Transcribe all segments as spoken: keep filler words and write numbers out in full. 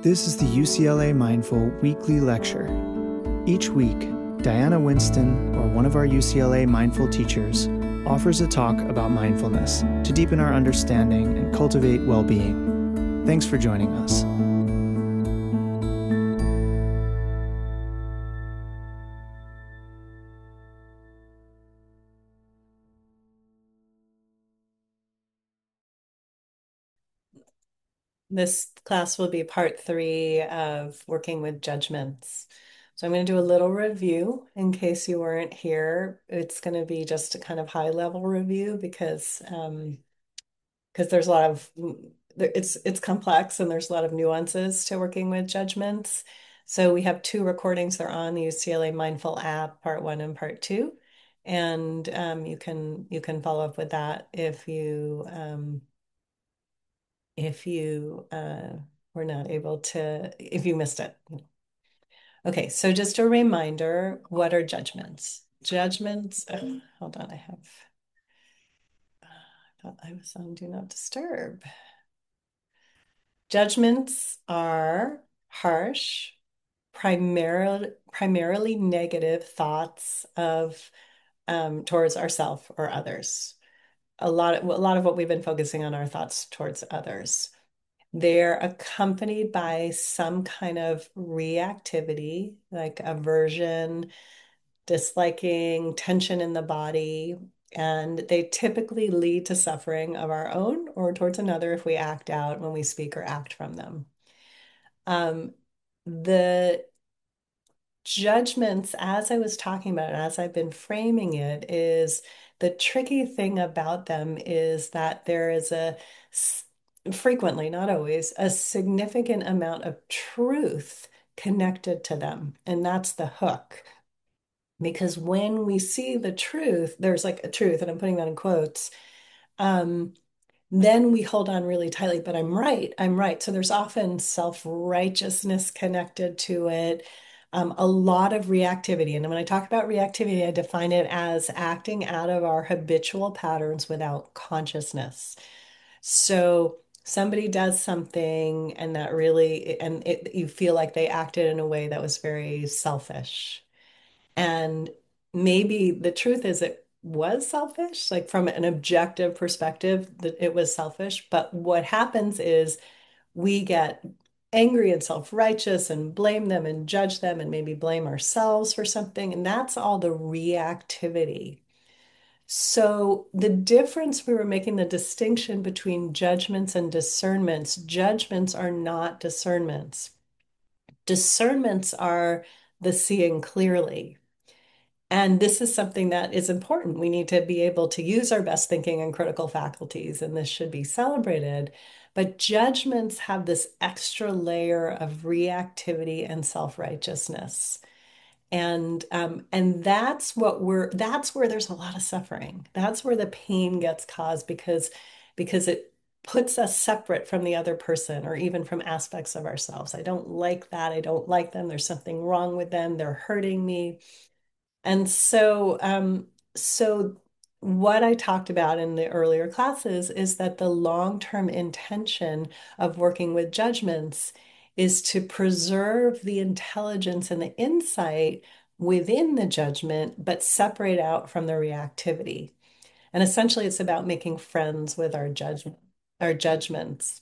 This is the U C L A Mindful Weekly Lecture. Each week, Diana Winston, or one of our U C L A Mindful teachers, offers a talk about mindfulness to deepen our understanding and cultivate well-being. Thanks for joining us. This class will be part three of working with judgments. So I'm going to do a little review in case you weren't here. It's going to be just a kind of high level review because um, because there's a lot of it's it's complex and there's a lot of nuances to working with judgments. So we have two recordings. They're on the U C L A Mindful app, part one and part two. And um, you can you can follow up with that if you um, if you uh, were not able to, if you missed it. Okay, so just a reminder, what are judgments? Judgments, oh, hold on, I have, uh, I thought I was on Do Not Disturb. Judgments are harsh, primarily primarily negative thoughts of um, towards ourselves or others. A lot of a lot of what we've been focusing on are thoughts towards others. They're accompanied by some kind of reactivity, like aversion, disliking, tension in the body, and they typically lead to suffering of our own or towards another if we act out when we speak or act from them. Um, the judgments, as I was talking about, as I've been framing it, is the tricky thing about them is that there is a frequently, not always, a significant amount of truth connected to them. And that's the hook. Because when we see the truth, there's like a truth, and I'm putting that in quotes. Um, then we hold on really tightly, but I'm right, I'm right. So there's often self-righteousness connected to it, um, a lot of reactivity. And when I talk about reactivity, I define it as acting out of our habitual patterns without consciousness. So somebody does something and that really, and it, you feel like they acted in a way that was very selfish. And maybe the truth is it was selfish, like from an objective perspective, that it was selfish. But what happens is we get angry and self-righteous and blame them and judge them and maybe blame ourselves for something. And that's all the reactivity. So the difference, we were making the distinction between judgments and discernments. Judgments are not discernments. Discernments are the seeing clearly. And this is something that is important. We need to be able to use our best thinking and critical faculties, and this should be celebrated. But judgments have this extra layer of reactivity and self-righteousness. And um, and that's what we're that's where there's a lot of suffering. That's where the pain gets caused because because it puts us separate from the other person or even from aspects of ourselves. I don't like that. I don't like them. There's something wrong with them. They're hurting me. And so, um, so what I talked about in the earlier classes is that the long-term intention of working with judgments is to preserve the intelligence and the insight within the judgment, but separate out from the reactivity. And essentially, it's about making friends with our judgment, our judgments.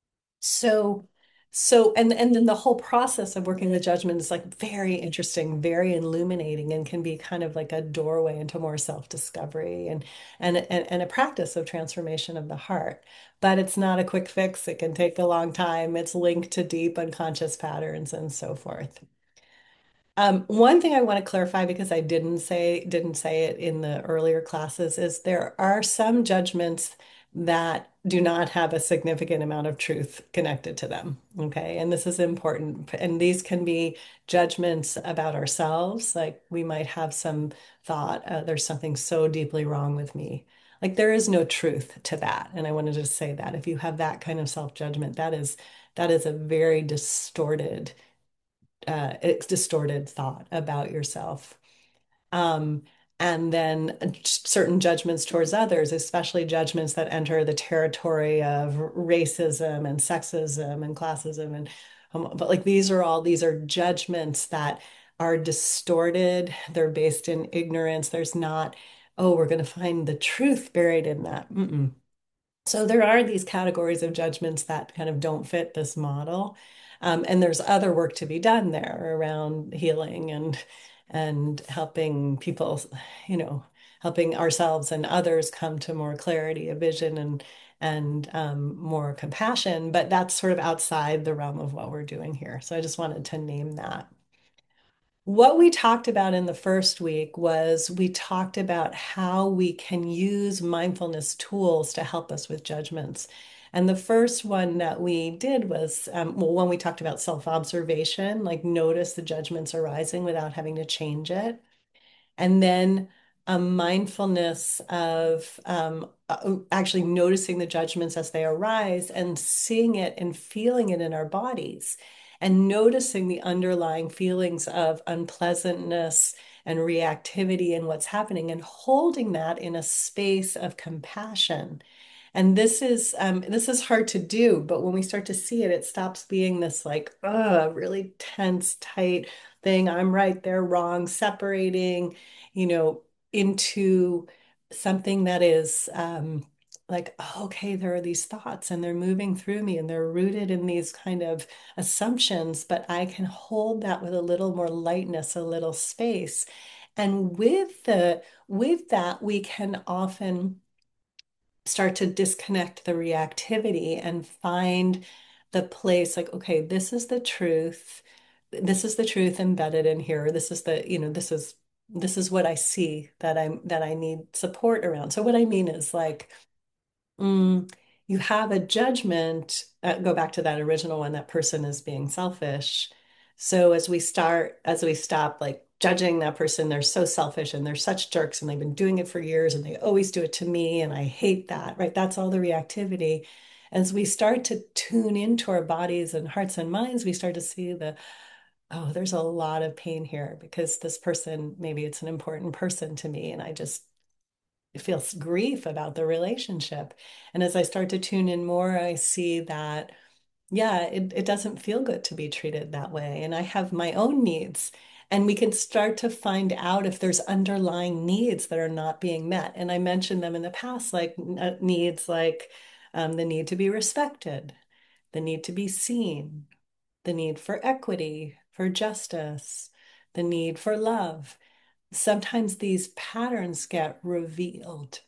So, so, and and then the whole process of working with judgment is like very interesting, very illuminating, and can be kind of like a doorway into more self-discovery and and and, and a practice of transformation of the heart. But it's not a quick fix. It can take a long time. It's linked to deep unconscious patterns and so forth. Um, one thing I want to clarify because I didn't say didn't say it in the earlier classes is there are some judgments that do not have a significant amount of truth connected to them. Okay. And this is important. And these can be judgments about ourselves. Like we might have some thought, uh, there's something so deeply wrong with me. Like there is no truth to that. And I wanted to say that if you have that kind of self-judgment, that is that is a very distorted uh, it's distorted thought about yourself. Um, and then certain judgments towards others, especially judgments that enter the territory of racism and sexism and classism and um, but like these are all these are judgments that are distorted. They're based in ignorance. There's not, oh, we're going to find the truth buried in that. Mm-mm. So there are these categories of judgments that kind of don't fit this model. Um, and there's other work to be done there around healing and and helping people, you know, helping ourselves and others come to more clarity of vision and and um, more compassion. But that's sort of outside the realm of what we're doing here. So I just wanted to name that. What we talked about in the first week was we talked about how we can use mindfulness tools to help us with judgments. And the first one that we did was, um, well, when we talked about self-observation, like notice the judgments arising without having to change it. And then a mindfulness of um, uh, actually noticing the judgments as they arise and seeing it and feeling it in our bodies and noticing the underlying feelings of unpleasantness and reactivity and what's happening and holding that in a space of compassion. And this is um, this is hard to do, but when we start to see it, it stops being this like, uh, really tense, tight thing. I'm right, they're wrong, separating, you know, into something that is um, like, oh, okay, there are these thoughts and they're moving through me and they're rooted in these kind of assumptions, but I can hold that with a little more lightness, a little space. And with the with that, we can often start to disconnect the reactivity and find the place like, okay, this is the truth. This is the truth embedded in here. This is the, you know, this is this is what I see that I'm that I need support around. So what I mean is like Mm, you have a judgment, uh, go back to that original one, that person is being selfish. So as we start, as we stop like judging that person, they're so selfish and they're such jerks and they've been doing it for years and they always do it to me and I hate that, right? That's all the reactivity. As we start to tune into our bodies and hearts and minds, we start to see the, oh, there's a lot of pain here because this person, maybe it's an important person to me and I just feel grief about the relationship. And as I start to tune in more, I see that, yeah, it, it doesn't feel good to be treated that way. And I have my own needs. And we can start to find out if there's underlying needs that are not being met. And I mentioned them in the past, like uh, needs like um, the need to be respected, the need to be seen, the need for equity, for justice, the need for love. Sometimes these patterns get revealed.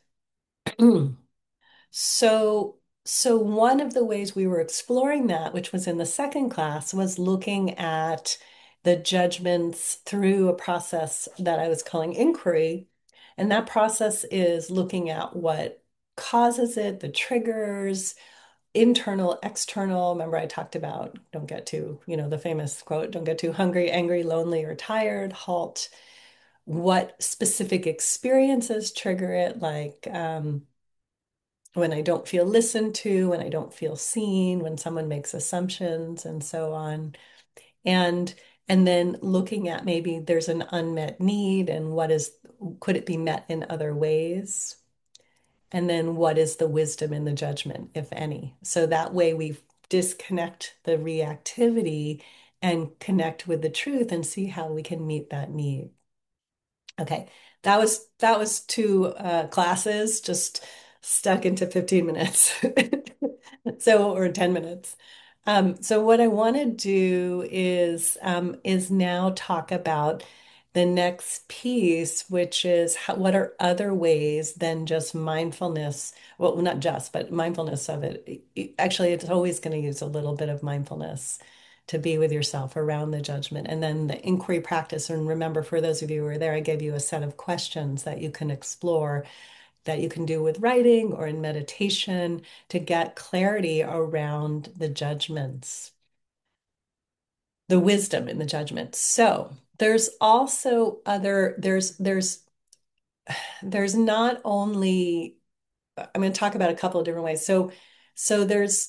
So, so one of the ways we were exploring that, which was in the second class, was looking at the judgments through a process that I was calling inquiry. And that process is looking at what causes it, the triggers, internal, external. Remember, I talked about don't get too, you know, the famous quote, don't get too hungry, angry, lonely, or tired, halt. What specific experiences trigger it, like um, when I don't feel listened to, when I don't feel seen, when someone makes assumptions and so on. And and then looking at maybe there's an unmet need and what is could it be met in other ways? And then what is the wisdom in the judgment, if any? So that way we disconnect the reactivity and connect with the truth and see how we can meet that need. Okay, that was that was two uh, classes just stuck into fifteen minutes. So, or ten minutes. Um, so what I want to do is um, is now talk about the next piece, which is how, what are other ways than just mindfulness? Well, not just, but mindfulness of it. Actually, it's always going to use a little bit of mindfulness to be with yourself around the judgment. And then the inquiry practice. And remember, for those of you who were there, I gave you a set of questions that you can explore, that you can do with writing or in meditation to get clarity around the judgments, the wisdom in the judgments. So there's also other, there's, there's, there's not only, I'm going to talk about a couple of different ways. So, so there's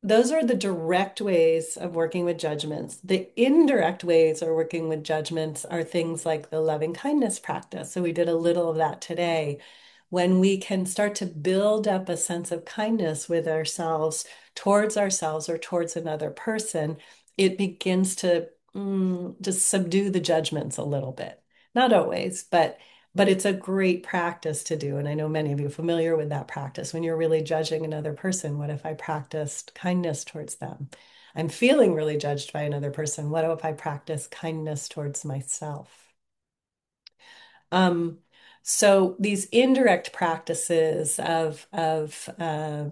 those are the direct ways of working with judgments. The indirect ways of working with judgments are things like the loving kindness practice. So we did a little of that today. When we can start to build up a sense of kindness with ourselves, towards ourselves or towards another person, it begins to mm, just subdue the judgments a little bit. Not always, but but it's a great practice to do. And I know many of you are familiar with that practice. When you're really judging another person, what if I practiced kindness towards them? I'm feeling really judged by another person. What if I practice kindness towards myself? Um, so these indirect practices of of uh,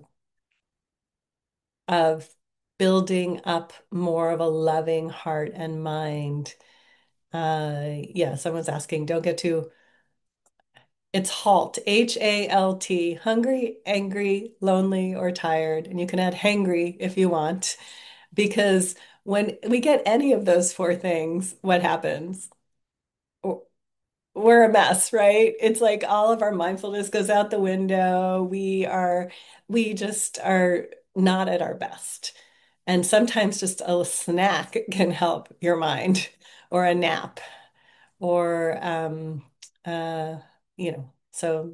of building up more of a loving heart and mind. Uh, yeah, someone's asking, don't get too It's halt, H A L T, hungry, angry, lonely, or tired. And you can add hangry if you want, because when we get any of those four things, what happens? We're a mess, right? It's like all of our mindfulness goes out the window. We are, we just are not at our best. And sometimes just a snack can help your mind, or a nap, or, um, uh, you know, so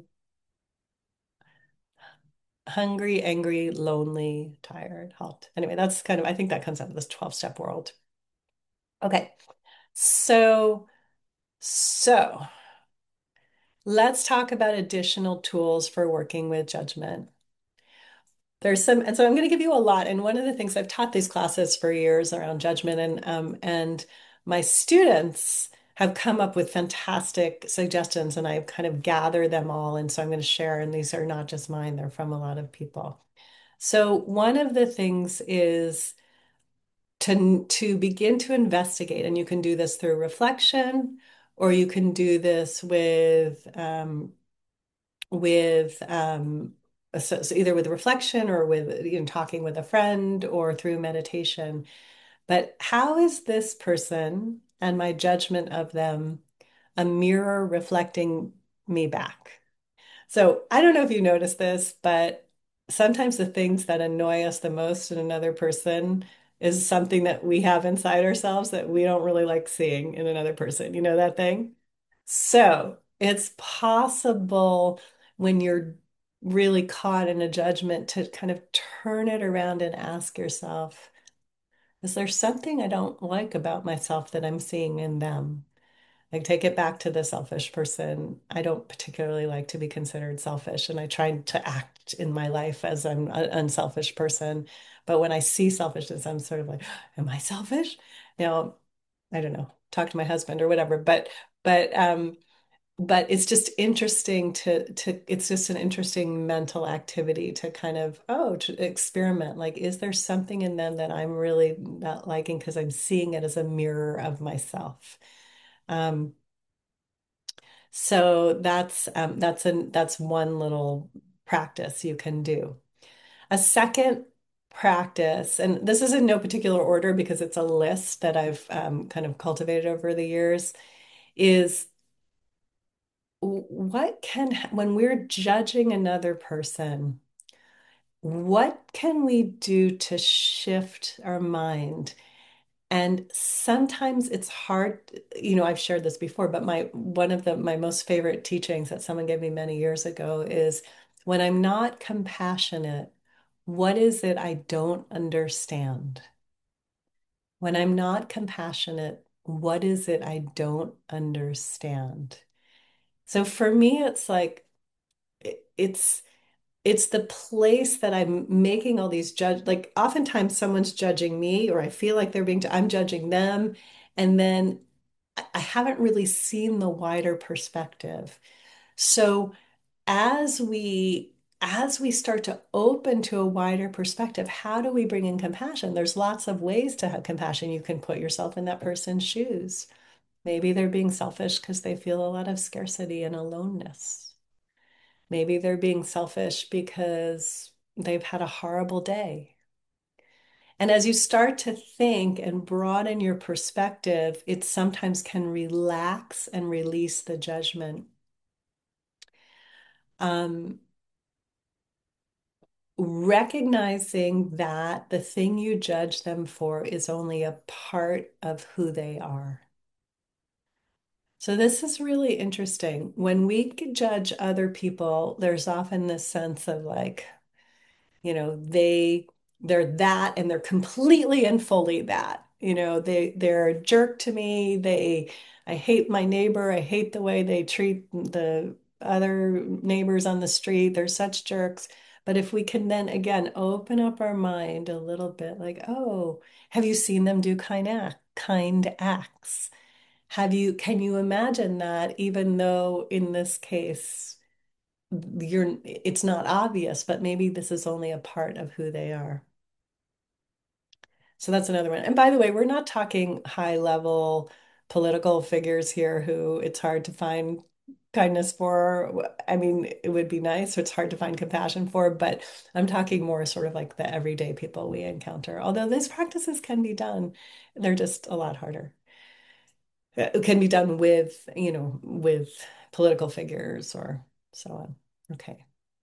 hungry, angry, lonely, tired, halt. Anyway, that's kind of, I think that comes out of this twelve step world. Okay. So, so let's talk about additional tools for working with judgment. There's some, and so I'm going to give you a lot. And one of the things I've taught these classes for years around judgment, and um, and my students have come up with fantastic suggestions, and I've kind of gathered them all. And so I'm going to share, and these are not just mine, they're from a lot of people. So one of the things is to to begin to investigate, and you can do this through reflection, or you can do this with um, with um, so, so either with reflection or with you know talking with a friend or through meditation. But how is this person and my judgment of them a mirror reflecting me back? So I don't know if you noticed this, but sometimes the things that annoy us the most in another person is something that we have inside ourselves that we don't really like seeing in another person. You know that thing? So it's possible when you're really caught in a judgment to kind of turn it around and ask yourself, is there something I don't like about myself that I'm seeing in them? Like, take it back to the selfish person. I don't particularly like to be considered selfish, and I try to act in my life as I'm an unselfish person. But when I see selfishness, I'm sort of like, am I selfish? Now, I don't know, talk to my husband or whatever. But but um but it's just interesting to to it's just an interesting mental activity to kind of oh to experiment, like is there something in them that I'm really not liking because I'm seeing it as a mirror of myself. um so that's um that's an that's one little practice you can do. A second practice, and this is in no particular order because it's a list that I've um, kind of cultivated over the years, is what can, when we're judging another person, what can we do to shift our mind? And sometimes it's hard, you know, I've shared this before, but my one of the my most favorite teachings that someone gave me many years ago is when I'm not compassionate, what is it I don't understand? When I'm not compassionate, what is it I don't understand? So for me, it's like it- it's it's the place that I'm making all these judge, like oftentimes someone's judging me, or I feel like they're being, I'm judging them. And then I I haven't really seen the wider perspective. So as we as we start to open to a wider perspective, how do we bring in compassion? There's lots of ways to have compassion. You can put yourself in that person's shoes. Maybe they're being selfish because they feel a lot of scarcity and aloneness. Maybe they're being selfish because they've had a horrible day. And as you start to think and broaden your perspective, it sometimes can relax and release the judgment. Um, recognizing that the thing you judge them for is only a part of who they are. So this is really interesting. When we judge other people, there's often this sense of like, you know, they they're that and they're completely and fully that. You know, they they're a jerk to me. They I hate my neighbor. I hate the way they treat the other neighbors on the street. They're such jerks. But if we can then again open up our mind a little bit, like, oh, have you seen them do kind act, kind acts? Have you, can you imagine that even though in this case you're, it's not obvious, but maybe this is only a part of who they are. So that's another one. And by the way, we're not talking high level political figures here who it's hard to find kindness for. I mean, it would be nice. It's hard to find compassion for, but I'm talking more sort of like the everyday people we encounter. Although these practices can be done, they're just a lot harder. It can be done with, you know, with political figures or so on. Okay.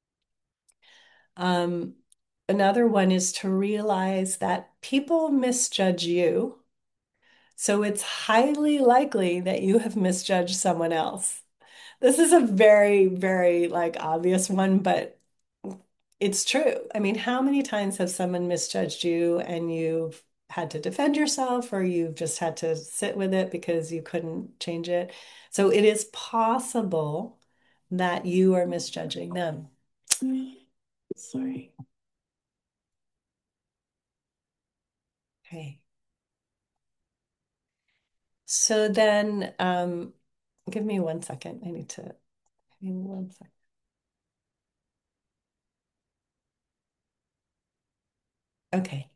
Um, Another one is to realize that people misjudge you. So it's highly likely that you have misjudged someone else. This is a very, very like obvious one, but it's true. I mean, how many times have someone misjudged you and you've had to defend yourself or you've just had to sit with it because you couldn't change it? So it is possible that you are misjudging them. Sorry. Okay. So then, um, give me one second. I need to, give me one second. Okay.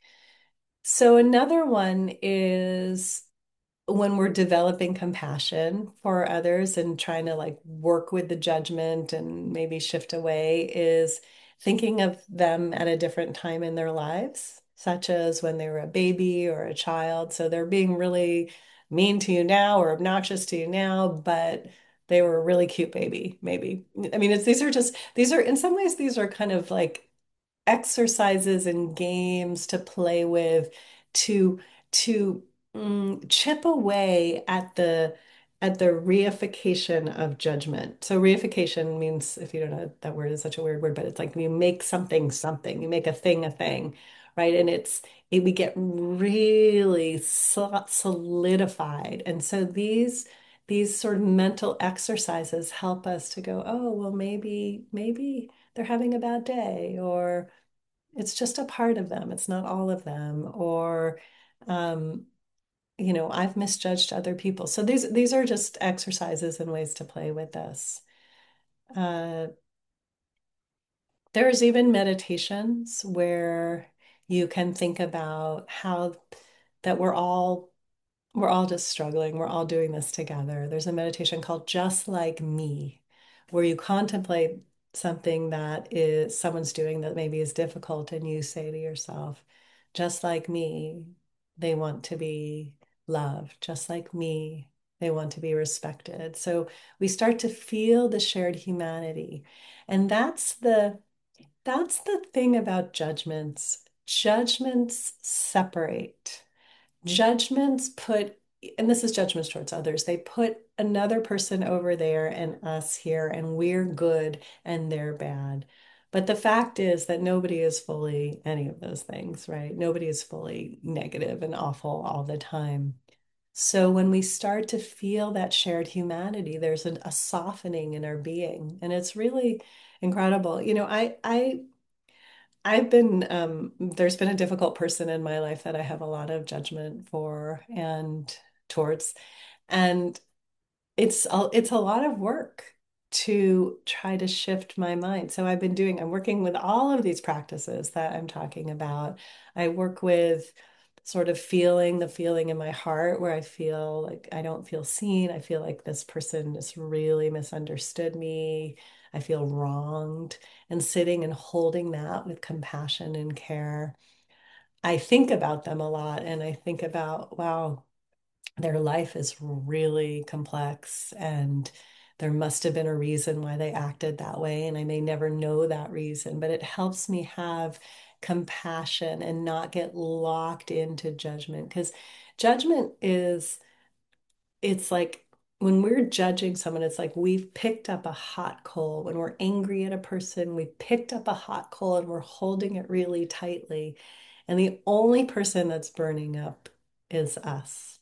So another one is when we're developing compassion for others and trying to like work with the judgment and maybe shift away is thinking of them at a different time in their lives, such as when they were a baby or a child. So they're being really mean to you now or obnoxious to you now, but they were a really cute baby, maybe. I mean, it's these are just these are in some ways these are kind of like exercises and games to play with to to mm, chip away at the at the reification of judgment. So reification means, if you don't know, that word is such a weird word, but it's like you make something something, you make a thing a thing, right? And it's it, we get really so- solidified. And so these these sort of mental exercises help us to go, oh, well, maybe maybe they're having a bad day, or it's just a part of them. It's not all of them. Or, um, you know, I've misjudged other people. So these these are just exercises and ways to play with this. Uh, there's even meditations where you can think about how that we're all we're all just struggling. We're all doing this together. There's a meditation called Just Like Me, where you contemplate something that is someone's doing that maybe is difficult, and you say to yourself, just like me, they want to be loved. Just like me, they want to be respected. So we start to feel the shared humanity. And that's the that's the thing about judgments. Judgments separate. Judgments put, and this is judgments towards others, they put another person over there and us here, and we're good and they're bad. But the fact is that nobody is fully any of those things, right? Nobody is fully negative and awful all the time. So when we start to feel that shared humanity, there's a, a softening in our being, and it's really incredible. You know, I I I've been, um, there's been a difficult person in my life that I have a lot of judgment for and towards. And it's a, it's a lot of work to try to shift my mind. So I've been doing, I'm working with all of these practices that I'm talking about. I work with sort of feeling the feeling in my heart where I feel like I don't feel seen. I feel like this person just really misunderstood me. I feel wronged, and sitting and holding that with compassion and care. I think about them a lot, and I think about, wow, their life is really complex, and there must have been a reason why they acted that way, and I may never know that reason, but it helps me have compassion and not get locked into judgment because judgment is it's like when we're judging someone, it's like we've picked up a hot coal. When we're angry at a person, we've picked up a hot coal and we're holding it really tightly. And the only person that's burning up is us.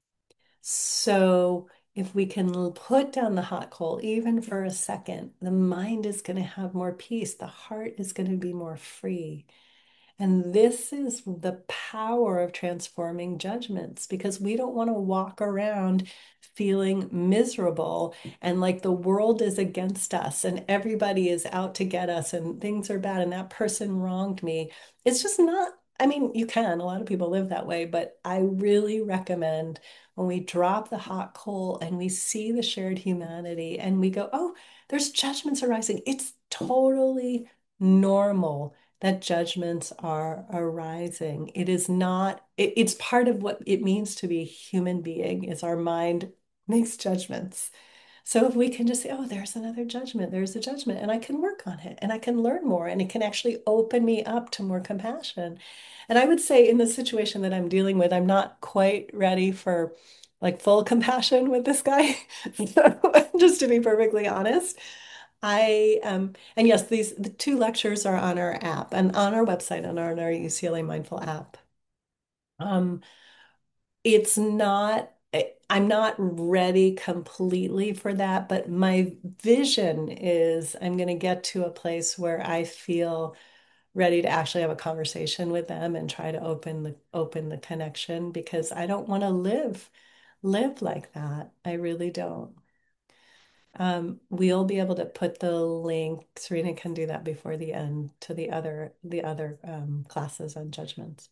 So if we can put down the hot coal, even for a second, the mind is going to have more peace. The heart is going to be more free. And this is the power of transforming judgments because we don't want to walk around feeling miserable and like the world is against us and everybody is out to get us and things are bad and that person wronged me. It's just not, I mean, you can, a lot of people live that way, but I really recommend when we drop the hot coal and we see the shared humanity and we go, oh, there's judgments arising. It's totally normal that judgments are arising. It is not, it, it's part of what it means to be a human being, is our mind makes judgments. So if we can just say, oh, there's another judgment, there's a judgment, and I can work on it and I can learn more and it can actually open me up to more compassion. And I would say in the situation that I'm dealing with, I'm not quite ready for like full compassion with this guy. So just to be perfectly honest. I um and yes, these the two lectures are on our app and on our website and on our U C L A Mindful app. Um, it's not I- I'm not ready completely for that, but my vision is I'm going to get to a place where I feel ready to actually have a conversation with them and try to open the open the connection because I don't want to live live like that. I really don't. Um, we'll be able to put the link, Serena can do that before the end to the other the other um, classes on judgments.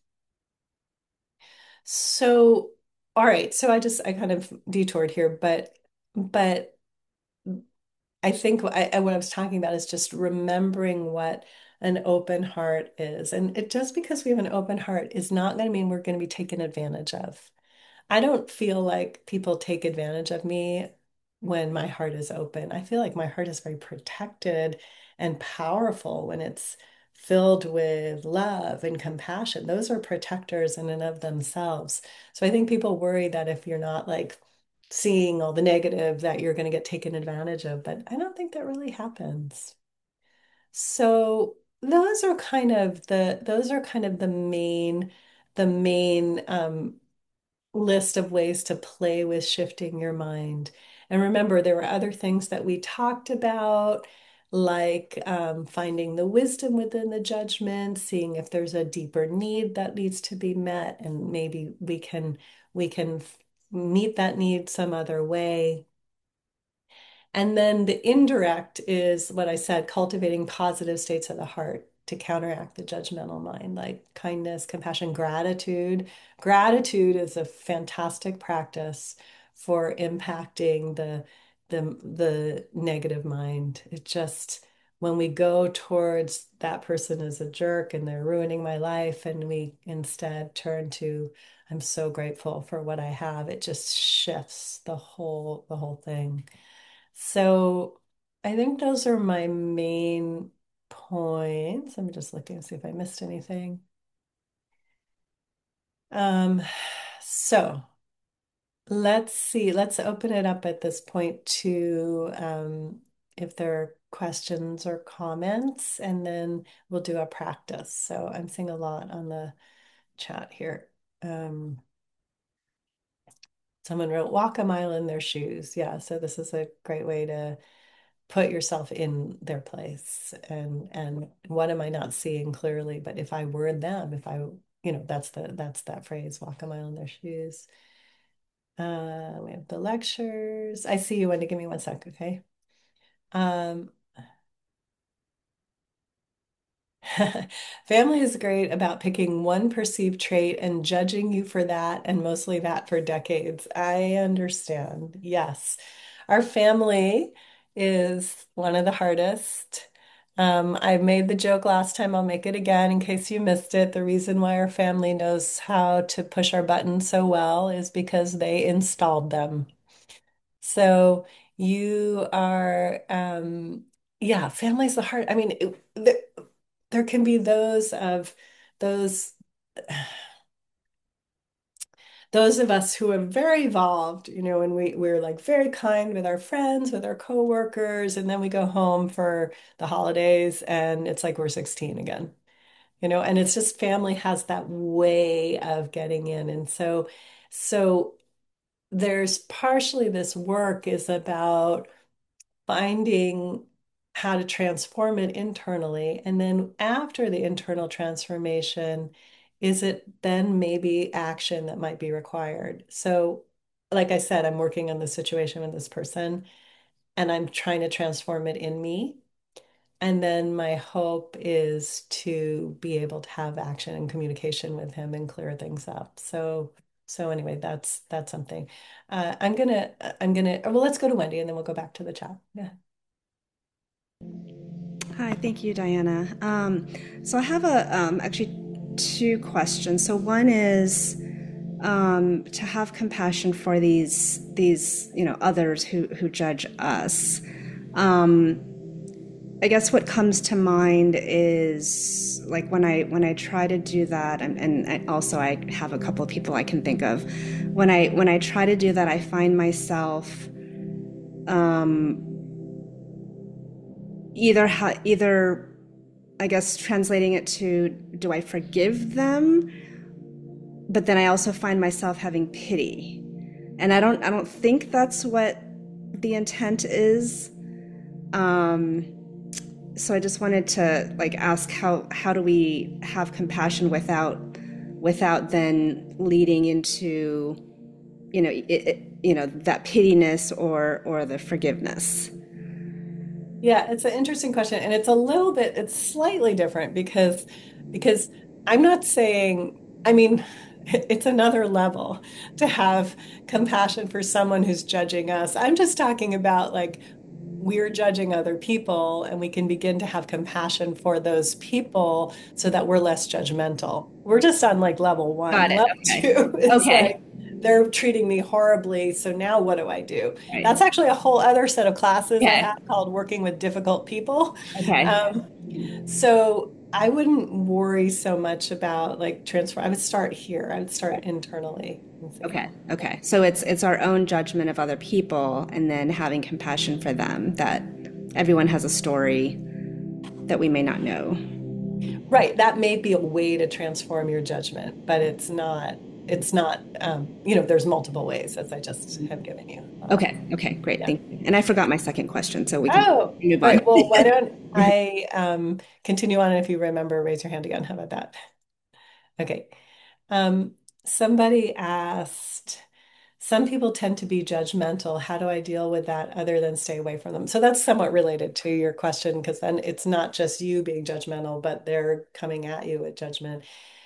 So, all right, so I just I kind of detoured here, but but I think what I, what I was talking about is just remembering what an open heart is. And it just because we have an open heart is not going to mean we're going to be taken advantage of. I don't feel like people take advantage of me when my heart is open. I feel like my heart is very protected and powerful when it's filled with love and compassion. Those are protectors in and of themselves. So I think people worry that if you're not like seeing all the negative, that you're going to get taken advantage of, but I don't think that really happens. So those are kind of the those are kind of the main the main um, list of ways to play with shifting your mind. And remember, there were other things that we talked about, like um, finding the wisdom within the judgment, seeing if there's a deeper need that needs to be met, and maybe we can we can meet that need some other way. And then the indirect is what I said, cultivating positive states of the heart to counteract the judgmental mind, like kindness, compassion, gratitude. Gratitude is a fantastic practice for impacting the the the negative mind. It just when we go towards that person is a jerk and they're ruining my life, and we instead turn to, I'm so grateful for what I have, it just shifts the whole the whole thing. So I think those are my main points. I'm just looking to see if I missed anything. Um, so let's see. Let's open it up at this point to um, if there are questions or comments, and then we'll do a practice. So I'm seeing a lot on the chat here. Um, someone wrote, walk a mile in their shoes. Yeah, so this is a great way to put yourself in their place and and what am I not seeing clearly, but if I were them, if I, you know, that's the that's that phrase, walk a mile in their shoes. Uh we have the lectures. I see you. Want to give me one sec, okay? um Family is great about picking one perceived trait and judging you for that, and mostly that for decades. I understand. Yes. Our family is one of the hardest. Um, I made the joke last time, I'll make it again in case you missed it. The reason why our family knows how to push our buttons so well is because they installed them. So You are, um, yeah, family's the heart. I mean, it, there, there can be those of those those of us who are very evolved, you know, and we we're like very kind with our friends, with our coworkers, and then we go home for the holidays and it's like we're sixteen again, you know, and it's just family has that way of getting in. And so so there's partially this work is about finding how to transform it internally. And then after the internal transformation, is it then maybe action that might be required? So, like I said, I'm working on the situation with this person and I'm trying to transform it in me. And then my hope is to be able to have action and communication with him and clear things up. So, so anyway, that's that's something. Uh, I'm gonna I'm gonna well, let's go to Wendy and then we'll go back to the chat. Yeah. Hi, thank you, Diana. Um, so I have a um, actually two questions. So one is um, to have compassion for these these you know others who who judge us. Um, I guess what comes to mind is like when I when I try to do that, and, and I, also I have a couple of people I can think of. When I when I try to do that, I find myself um, either ha- either I guess translating it to do I forgive them? But then I also find myself having pity. And I don't I don't think that's what the intent is. Um so I just wanted to like ask how how do we have compassion without without then leading into you know it, it, you know that pityness or or the forgiveness. Yeah, it's an interesting question, and it's a little bit, it's slightly different because because I'm not saying, I mean, it's another level to have compassion for someone who's judging us. I'm just talking about like we're judging other people, and we can begin to have compassion for those people so that we're less judgmental. We're just on like level one. Got it. Level Okay. two is Okay. like they're treating me horribly, so now what do I do? Right. That's actually a whole other set of classes I Okay. have called Working with Difficult People. Okay. Um, so I wouldn't worry so much about like transfer. I would start here. I would start internally and see. Okay. Okay. So it's it's our own judgment of other people and then having compassion for them that everyone has a story that we may not know. Right. That may be a way to transform your judgment, but it's not, it's not, um, you know, there's multiple ways as I just have given you. Okay. Okay. Great. Yeah. Thank you. And I forgot my second question, so we can Oh, move all on. right. Well, why don't I um, continue on? And if you remember, raise your hand again. How about that? Okay. Um, somebody asked, some people tend to be judgmental. How do I deal with that other than stay away from them? So that's somewhat related to your question, because then it's not just you being judgmental, but they're coming at you with judgment.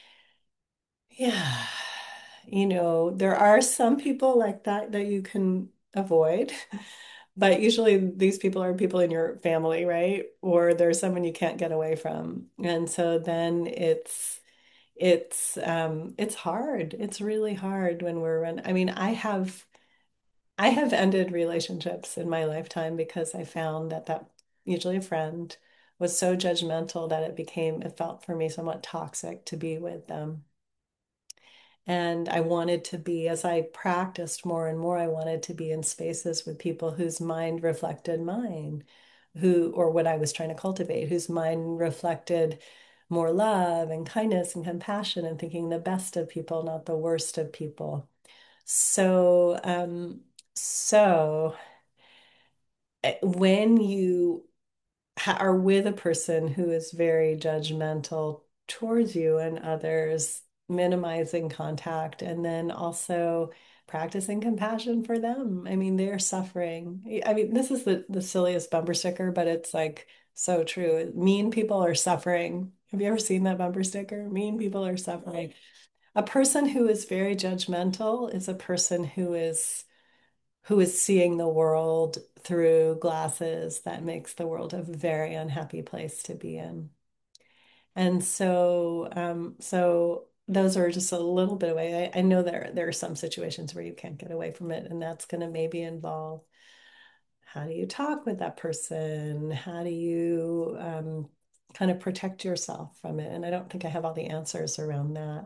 Yeah. You know, there are some people like that that you can avoid, but usually these people are people in your family, right? Or there's someone you can't get away from. And so then it's it's um it's hard. It's really hard when we're run. I mean, I have I have ended relationships in my lifetime because I found that that usually a friend was so judgmental that it became it felt for me somewhat toxic to be with them. And I wanted to be, as I practiced more and more, I wanted to be in spaces with people whose mind reflected mine, who, or what I was trying to cultivate, whose mind reflected more love and kindness and compassion and thinking the best of people, not the worst of people. So, um, so eh, when you ha- are with a person who is very judgmental towards you and others, minimizing contact, and then also practicing compassion for them. I mean, they're suffering. I mean, this is the, the silliest bumper sticker, but it's like so true. Mean people are suffering. Have you ever seen that bumper sticker? Mean people are suffering. A person who is very judgmental is a person who is who is seeing the world through glasses that makes the world a very unhappy place to be in. And so, um, so those are just a little bit away. I, I know there there are some situations where you can't get away from it, and that's going to maybe involve how do you talk with that person? How do you um, kind of protect yourself from it? And I don't think I have all the answers around that.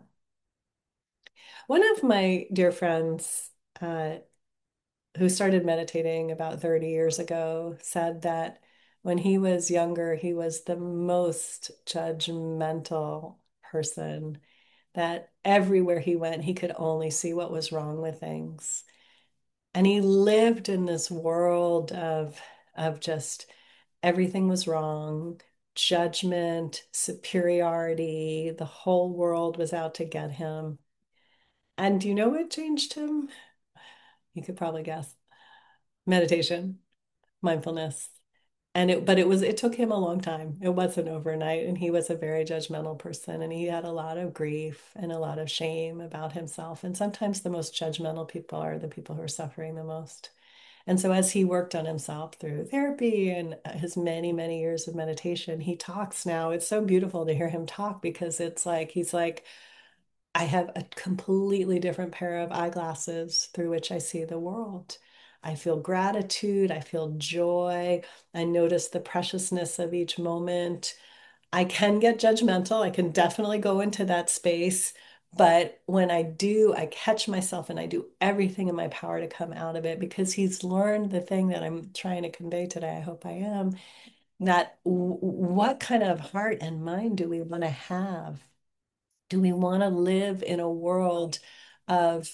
One of my dear friends uh, who started meditating about thirty years ago said that when he was younger, he was the most judgmental person, that everywhere he went, he could only see what was wrong with things. And he lived in this world of, of just everything was wrong, judgment, superiority. The whole world was out to get him. And do you know what changed him? You could probably guess. Meditation, mindfulness. And it, but it was, it took him a long time. It wasn't overnight. And he was a very judgmental person. And he had a lot of grief and a lot of shame about himself. And sometimes the most judgmental people are the people who are suffering the most. And so as he worked on himself through therapy and his many, many years of meditation, he talks now. It's so beautiful to hear him talk because it's like, he's like, I have a completely different pair of eyeglasses through which I see the world. I feel gratitude. I feel joy. I notice the preciousness of each moment. I can get judgmental. I can definitely go into that space. But when I do, I catch myself and I do everything in my power to come out of it because he's learned the thing that I'm trying to convey today. I hope I am. That w- what kind of heart and mind do we want to have? Do we want to live in a world of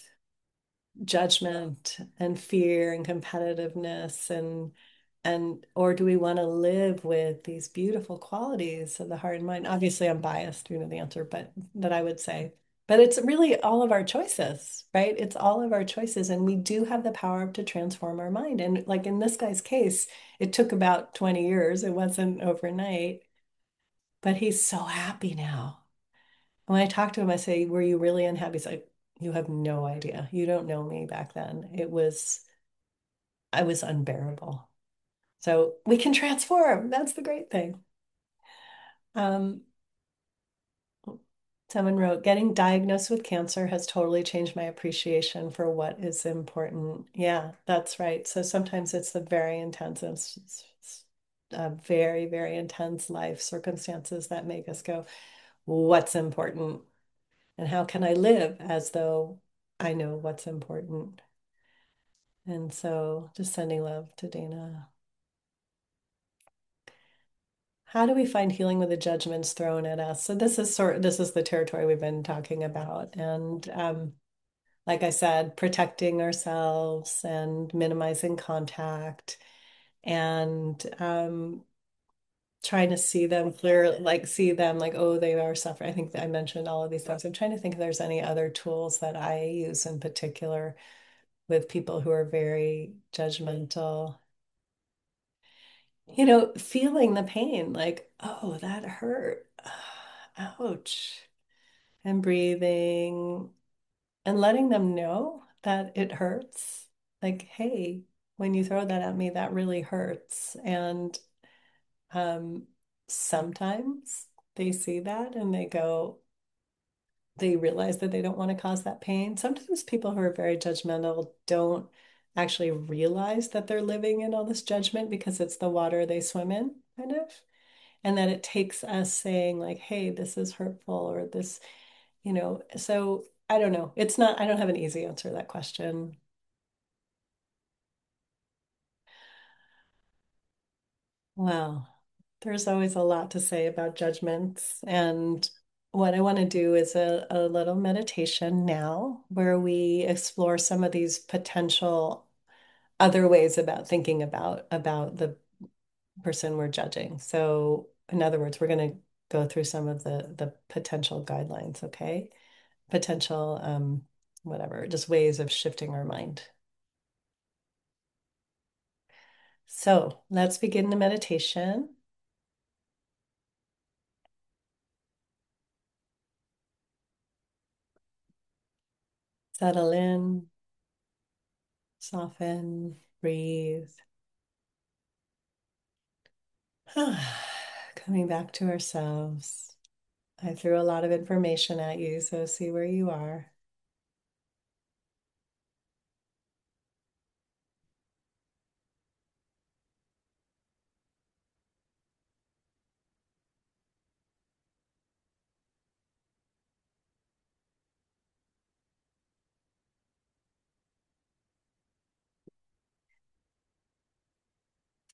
judgment and fear and competitiveness and and or do we want to live with these beautiful qualities of the heart and mind? Obviously, I'm biased, you know the answer, but that I would say. But it's really all of our choices, right? It's all of our choices, and we do have the power to transform our mind. And like in this guy's case, it took about twenty years. It wasn't overnight, but he's so happy now. When I talk to him, I say, "Were you really unhappy?" He's like, "You have no idea. You don't know me back then. It was, I was unbearable." So we can transform. That's the great thing. Um, Someone wrote, getting diagnosed with cancer has totally changed my appreciation for what is important. Yeah, that's right. So sometimes it's the very intense, it's, it's, it's, uh, very, very intense life circumstances that make us go, what's important? And how can I live as though I know what's important? And so just sending love to Dana. How do we find healing with the judgments thrown at us? So this is sort this is the territory we've been talking about. And um, like I said, protecting ourselves and minimizing contact and um, trying to see them clear, like see them like, oh, they are suffering. I think I mentioned all of these things. I'm trying to think if there's any other tools that I use in particular with people who are very judgmental. You know, feeling the pain, like, oh, that hurt. Ouch. And breathing and letting them know that it hurts. Like, hey, when you throw that at me, that really hurts. And um, sometimes they see that and they go, they realize that they don't want to cause that pain. Sometimes people who are very judgmental don't actually realize that they're living in all this judgment because it's the water they swim in, kind of. And that it takes us saying, like, hey, this is hurtful or this, you know. So I don't know. It's not, I don't have an easy answer to that question. Well, there's always a lot to say about judgments. And what I want to do is a, a little meditation now where we explore some of these potential other ways about thinking about about the person we're judging. So in other words, we're going to go through some of the the potential guidelines, okay? Potential um whatever, just ways of shifting our mind. So let's begin the meditation. Settle in, soften, breathe. Coming back to ourselves. I threw a lot of information at you, so see where you are.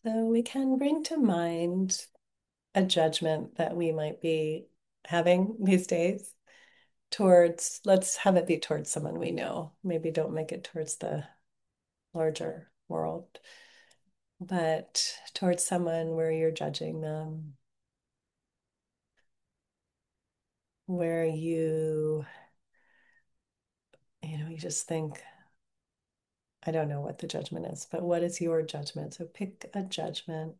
So we can bring to mind a judgment that we might be having these days towards, let's have it be towards someone we know. Maybe don't make it towards the larger world, but towards someone where you're judging them, where you, you know, you just think, I don't know what the judgment is, but what is your judgment? So pick a judgment.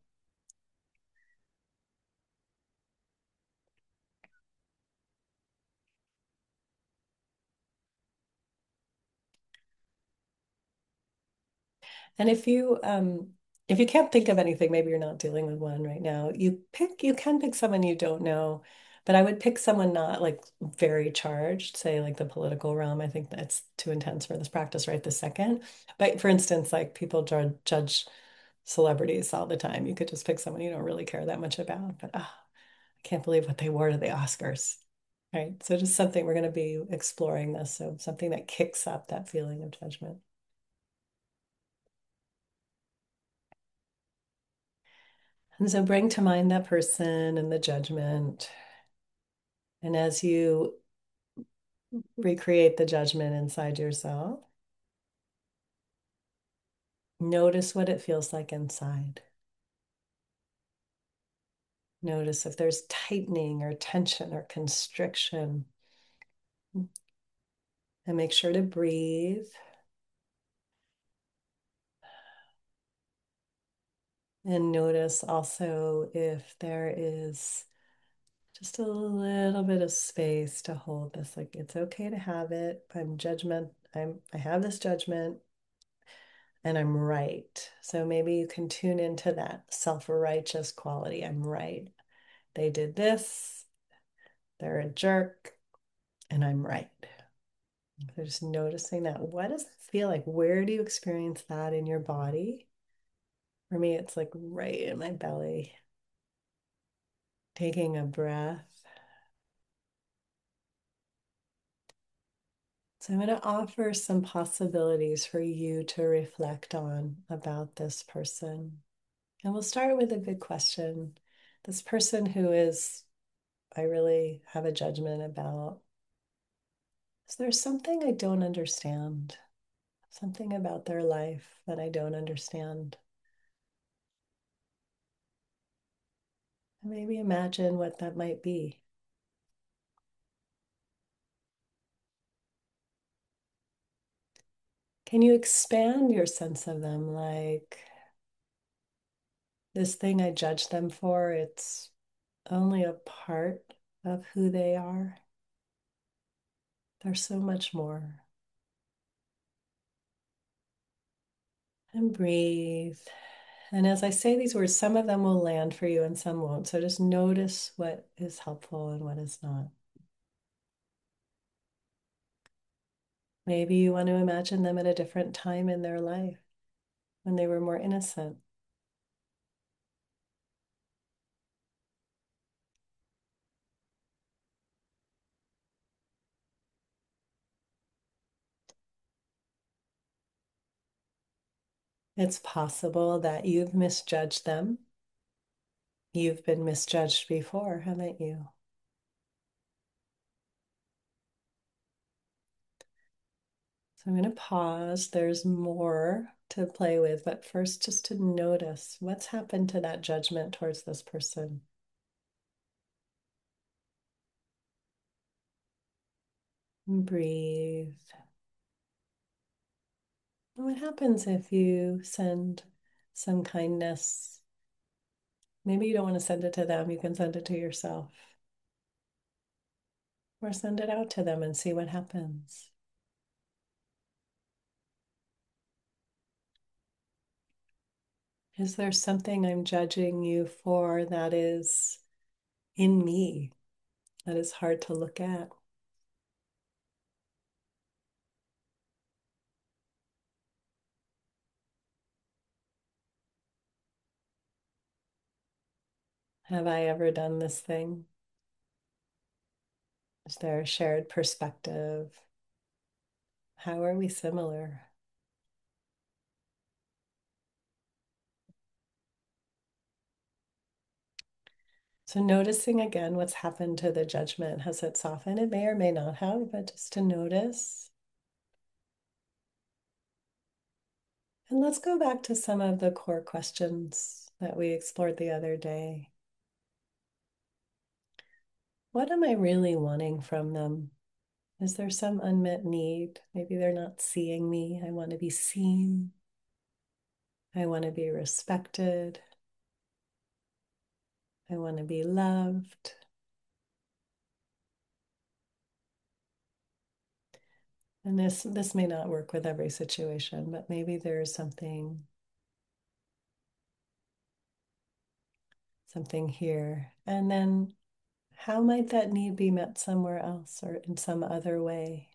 And if you um if you can't think of anything, maybe you're not dealing with one right now, you pick you can pick someone you don't know, but I would pick someone not like very charged, say like the political realm. I think that's too intense for this practice right this second. But for instance, like people judge judge celebrities all the time. You could just pick someone you don't really care that much about, but oh, I can't believe what they wore to the Oscars. Right. So just something we're going to be exploring this. So something that kicks up that feeling of judgment. And so bring to mind that person and the judgment. And as you recreate the judgment inside yourself, notice what it feels like inside. Notice if there's tightening or tension or constriction. And make sure to breathe. And notice also if there is just a little bit of space to hold this. Like it's okay to have it. I'm judgment. I'm I have this judgment and I'm right. So maybe you can tune into that self-righteous quality. I'm right. They did this. They're a jerk and I'm right. So just noticing that. What does it feel like? Where do you experience that in your body? For me, it's like right in my belly. Taking a breath. So I'm going to offer some possibilities for you to reflect on about this person. And we'll start with a good question. This person who is, I really have a judgment about, is there something I don't understand? Something about their life that I don't understand? And maybe imagine what that might be. Can you expand your sense of them? Like, this thing I judge them for, it's only a part of who they are. There's so much more. And breathe. And as I say these words, some of them will land for you and some won't. So just notice what is helpful and what is not. Maybe you want to imagine them at a different time in their life when they were more innocent. It's possible that you've misjudged them. You've been misjudged before, haven't you? So I'm going to pause. There's more to play with, but first, just to notice what's happened to that judgment towards this person. And breathe. What happens if you send some kindness? Maybe you don't want to send it to them, you can send it to yourself. Or send it out to them and see what happens. Is there something I'm judging you for that is in me that is hard to look at? Have I ever done this thing? Is there a shared perspective? How are we similar? So noticing again what's happened to the judgment. Has it softened? It may or may not have, but just to notice. And let's go back to some of the core questions that we explored the other day. What am I really wanting from them? Is there some unmet need? Maybe they're not seeing me. I want to be seen. I want to be respected. I want to be loved. And this this may not work with every situation, but maybe there's something something here. And then how might that need be met somewhere else or in some other way?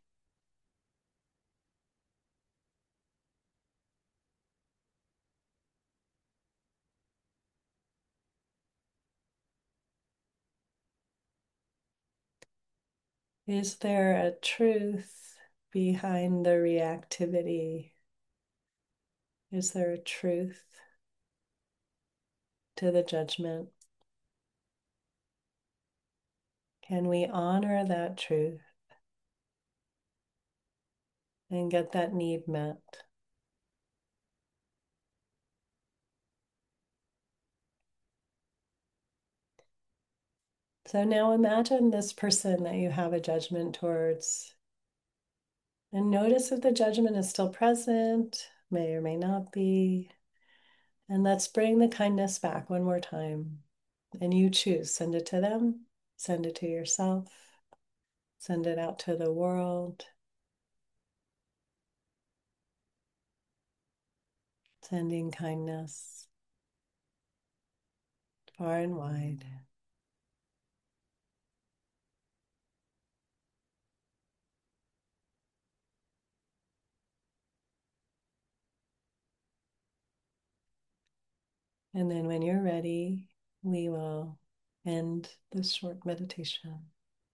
Is there a truth behind the reactivity? Is there a truth to the judgment? Can we honor that truth and get that need met? So now imagine this person that you have a judgment towards, and notice if the judgment is still present, may or may not be. And let's bring the kindness back one more time. And you choose, send it to them, send it to yourself, send it out to the world, sending kindness far and wide. And then when you're ready, we will end this short meditation.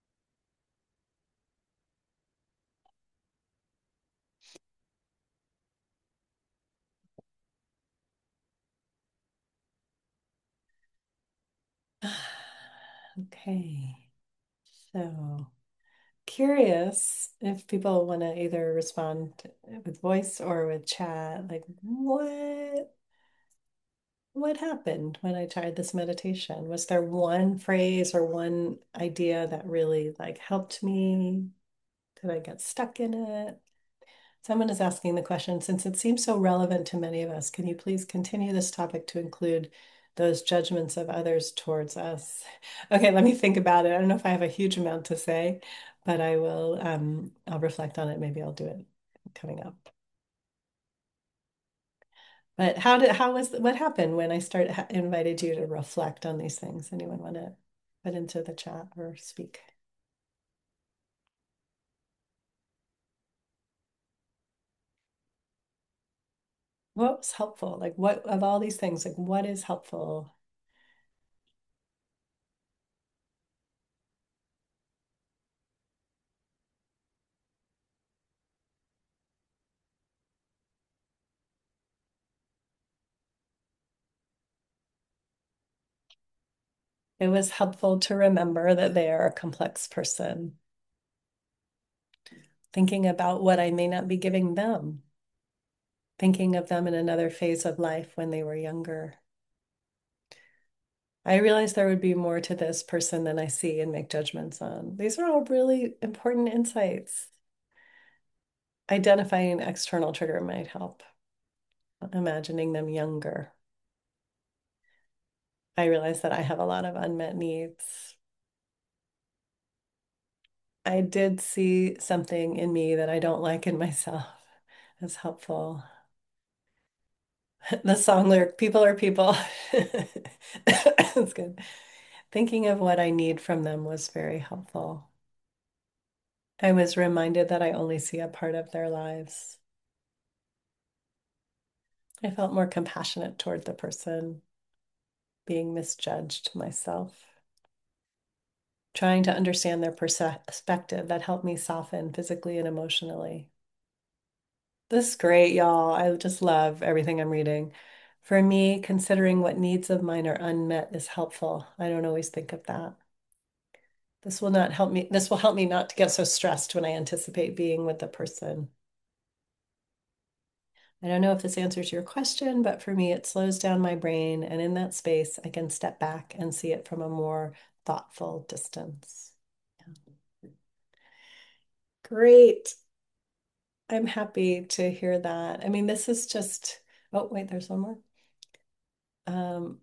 Okay, so curious if people want to either respond with voice or with chat, like what what happened when I tried this meditation? Was there one phrase or one idea that really like helped me? Did I get stuck in it? Someone is asking the question, since it seems so relevant to many of us, can you please continue this topic to include those judgments of others towards us? Okay, let me think about it. I don't know if I have a huge amount to say, but I will, um, I'll reflect on it. Maybe I'll do it coming up. But how did, how was, what happened when I started, invited you to reflect on these things? Anyone want to put into the chat or speak? What was helpful? Like what of all these things, like what is helpful? It was helpful to remember that they are a complex person, thinking about what I may not be giving them, thinking of them in another phase of life when they were younger. I realized there would be more to this person than I see and make judgments on. These are all really important insights. Identifying an external trigger might help. Imagining them younger. I realize that I have a lot of unmet needs. I did see something in me that I don't like in myself. That's helpful. The song lyric, people are people. That's good. Thinking of what I need from them was very helpful. I was reminded that I only see a part of their lives. I felt more compassionate toward the person being misjudged myself. Trying to understand their perspective that helped me soften physically and emotionally. This is great, y'all. I just love everything I'm reading. For me, considering what needs of mine are unmet is helpful. I don't always think of that. This will not help me. This will help me not to get so stressed when I anticipate being with the person. I don't know if this answers your question, but for me, it slows down my brain. And in that space, I can step back and see it from a more thoughtful distance. Yeah. Great. I'm happy to hear that. I mean, this is just, oh, wait, there's one more. Um,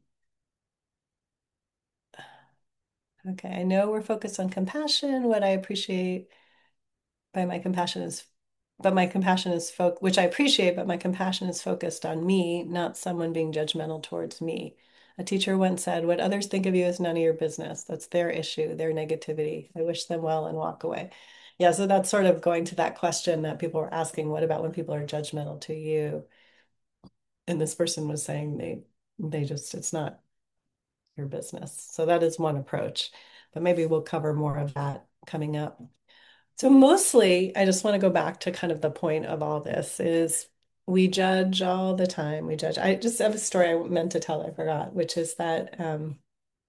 okay, I know we're focused on compassion. What I appreciate by my compassion is, but my compassion is folk, which I appreciate, but my compassion is focused on me, not someone being judgmental towards me. A teacher once said, what others think of you is none of your business. That's their issue, their negativity. I wish them well and walk away. Yeah, so that's sort of going to that question that people were asking, what about when people are judgmental to you? And this person was saying they they just, it's not your business. So that is one approach, but maybe we'll cover more of that coming up. So mostly, I just want to go back to kind of the point of all this is we judge all the time. We judge. I just have a story I meant to tell, I forgot, which is that um,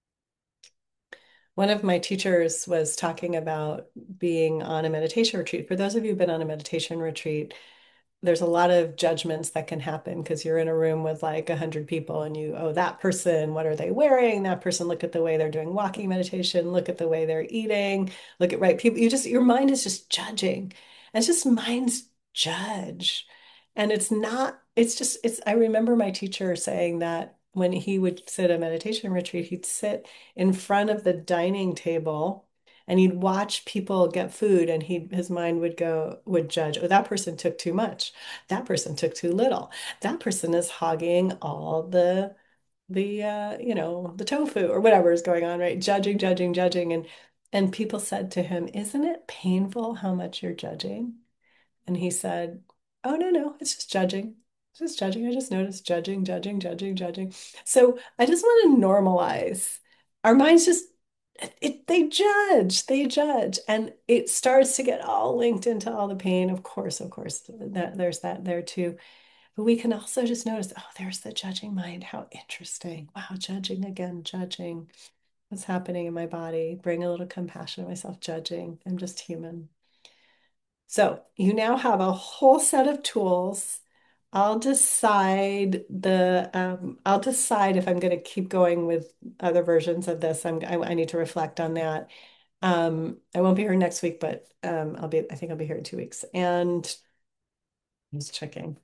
one of my teachers was talking about being on a meditation retreat. For those of you who've been on a meditation retreat, there's a lot of judgments that can happen because you're in a room with like a hundred people and you, oh, that person, what are they wearing? That person, look at the way they're doing walking meditation, look at the way they're eating, look at right people. You just, your mind is just judging. And it's just minds judge. And it's not, it's just, it's, I remember my teacher saying that when he would sit a meditation retreat, he'd sit in front of the dining table and he'd watch people get food and he his mind would go would judge, oh, that person took too much, that person took too little, that person is hogging all the the uh you know the tofu or whatever is going on, right? Judging, judging, judging. And and people said to him, isn't it painful how much you're judging? And he said, oh, no, no, it's just judging. It's just judging. I just noticed judging, judging, judging, judging. So I just want to normalize. Our minds just, it, they judge, they judge. And it starts to get all linked into all the pain. Of course, of course, that there's that there too. But we can also just notice, oh, there's the judging mind. How interesting. Wow, judging again, judging. What's happening in my body? Bring a little compassion to myself, judging. I'm just human. So you now have a whole set of tools. I'll decide the um, I'll decide if I'm going to keep going with other versions of this. I'm I, I need to reflect on that. Um, I won't be here next week, but um, I'll be I think I'll be here in two weeks. And I'm just checking.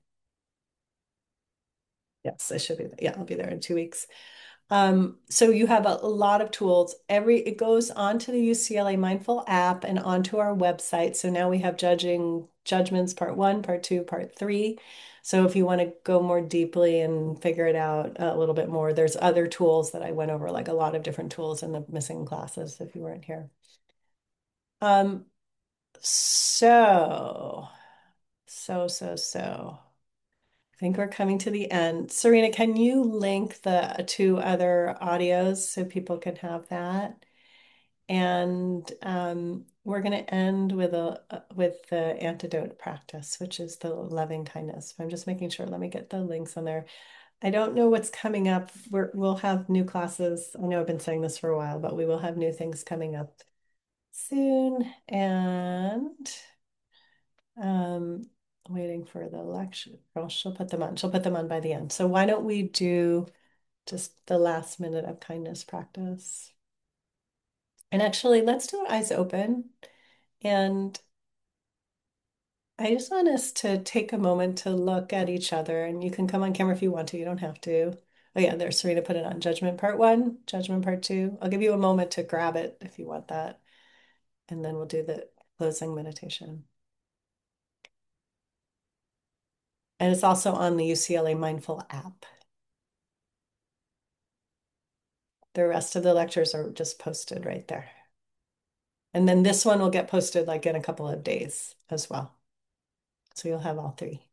Yes, I should be. Yeah, I'll be there in two weeks. Um, so you have a, a lot of tools. Every it goes onto the U C L A Mindful app and onto our website. So now we have judging judgments part one, part two, part three. So if you want to go more deeply and figure it out a little bit more, there's other tools that I went over, like a lot of different tools in the missing classes if you weren't here. Um, so, so, so, so. I think we're coming to the end. Serena, can you link the two other audios so people can have that? And um, we're going to end with a with the antidote practice, which is the loving kindness. I'm just making sure. Let me get the links on there. I don't know what's coming up. We're, we'll have new classes. I know I've been saying this for a while, but we will have new things coming up soon. And um, waiting for the lecture. Oh, she'll put them on. She'll put them on by the end. So why don't we do just the last minute of kindness practice? And actually, let's do eyes open. And I just want us to take a moment to look at each other. And you can come on camera if you want to. You don't have to. Oh yeah, there's Serena put it on. Judgment part one, judgment part two. I'll give you a moment to grab it if you want that. And then we'll do the closing meditation. And it's also on the U C L A Mindful app. The rest of the lectures are just posted right there. And then this one will get posted like in a couple of days as well. So you'll have all three.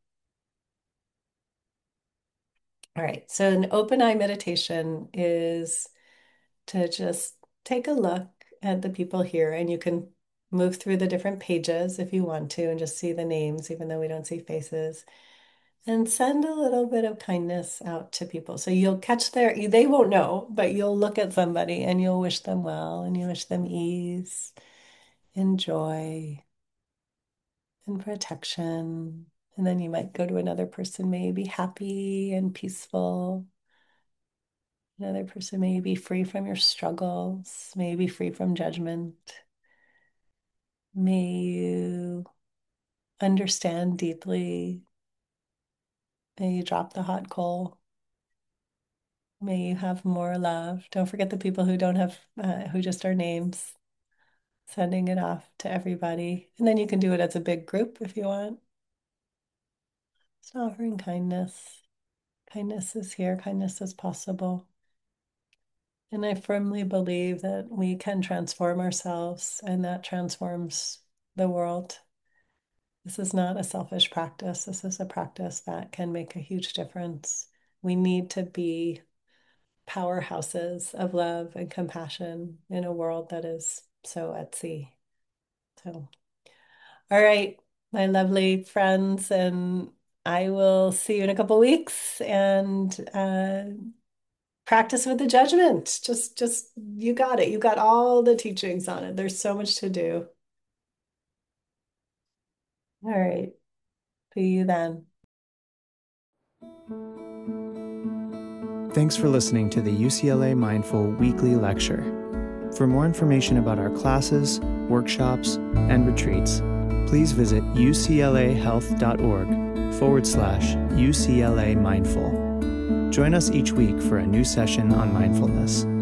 All right. So an open eye meditation is to just take a look at the people here, and you can move through the different pages if you want to and just see the names, even though we don't see faces. And send a little bit of kindness out to people. So you'll catch their, they won't know, but you'll look at somebody and you'll wish them well and you wish them ease and joy and protection. And then you might go to another person, may be happy and peaceful. Another person may be free from your struggles, may be free from judgment. May you understand deeply. May you drop the hot coal. May you have more love. Don't forget the people who don't have, uh, who just are names, sending it off to everybody. And then you can do it as a big group if you want. Just offering kindness. Kindness is here, kindness is possible. And I firmly believe that we can transform ourselves and that transforms the world. This is not a selfish practice. This is a practice that can make a huge difference. We need to be powerhouses of love and compassion in a world that is so at sea. So, all right, my lovely friends, and I will see you in a couple weeks and uh, practice with the judgment. Just, just, you got it. You got all the teachings on it. There's so much to do. All right. See you then. Thanks for listening to the U C L A Mindful Weekly Lecture. For more information about our classes, workshops, and retreats, please visit uclahealth.org forward slash UCLA Mindful. Join us each week for a new session on mindfulness.